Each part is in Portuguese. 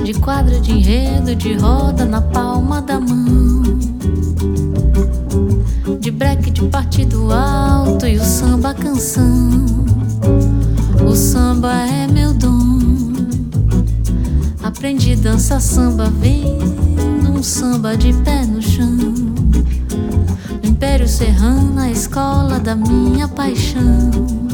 de quadra de enredo, de roda na palma da mão, de breque de partido alto e o samba canção. O samba é meu dom, aprendi dança samba vendo um samba de pé no chão. No Império Serrano, a escola da minha paixão.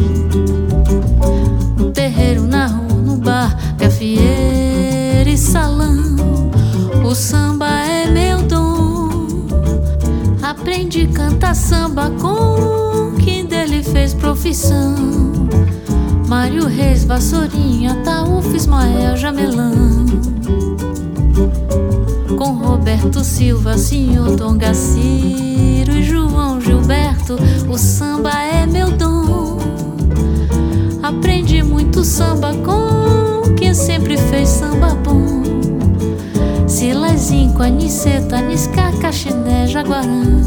No terreiro, na rua, no bar, gafieira e salão, o samba é meu dom. Aprendi a cantar samba com quem dele fez profissão. Mário Reis, Vassourinha, Ataúfo, Ismael, Jamelão. Com Roberto Silva, Senhor Dom Gaciro e João Gilberto, o samba é meu dom. Aprendi muito samba com quem sempre fez samba bom. Silezinho, Aniceta, Nisca, Caxiné, Jaguarão.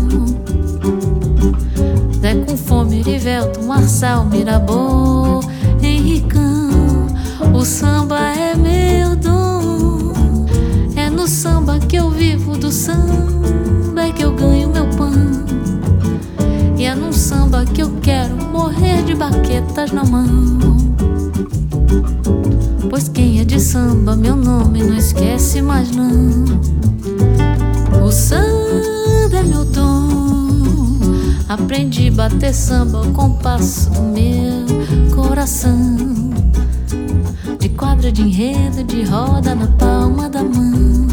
Zé com Fome, Erivelto, Marçal, Mirabô, Henricão. O samba é meu dom. É no samba que eu vivo, do samba é que eu ganho meu pão. E é num samba que eu quero morrer de baquetas na mão. Pois quem é de samba, meu nome não esquece mais não. O samba é meu dom. Aprendi a bater samba ao compasso do meu coração. De quadra de enredo, de roda na palma da mão,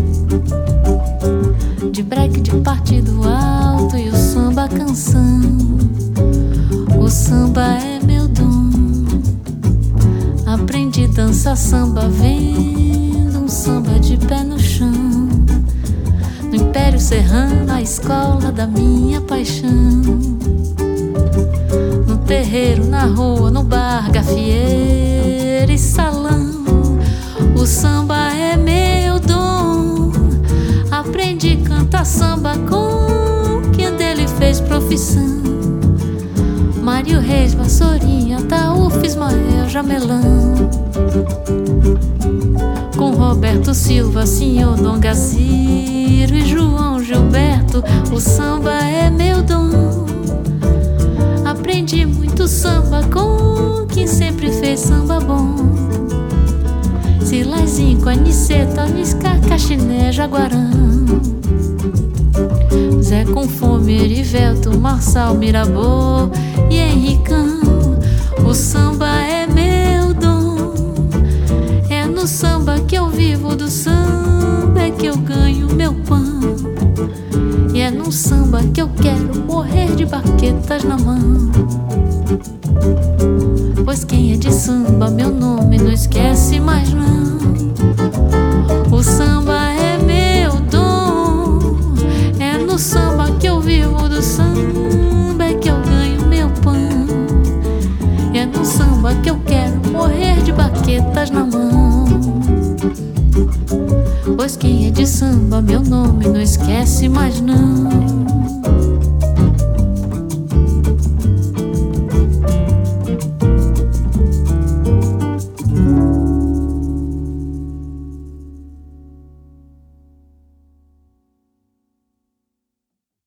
de breque de partido alto e o samba canção. O samba é meu dom. Aprendi a dançar samba vendo um samba de pé no chão. No Império Serrano, a escola da minha paixão. No terreiro, na rua, no bar, gafieira e salão, o samba é meu dom. Aprendi a cantar samba com quem dele fez profissão. Mário Reis, Vassourinha, Ataúfo, Ismael, Jamelão. Com Roberto Silva, Senhor Dom Gaciro e João Gilberto, o samba é meu dom. Aprendi muito samba com quem sempre fez samba bom. Silezinho, Aniceta, Nisca, Caxiné, Jaguarão. Zé com Fome, Erivelto, Marçal, Mirabô e Henricão. O samba é meu dom. É no samba que eu vivo, do samba é que eu ganho meu pão. E é num samba que eu quero morrer de baquetas na mão. Pois quem é de samba, meu nome não esquece mais não. O samba é meu dom. É no samba que eu vivo, do samba é que eu ganho meu pão. E é no samba que eu quero morrer de baquetas na mão. Pois quem é de samba, meu nome não esquece mais não.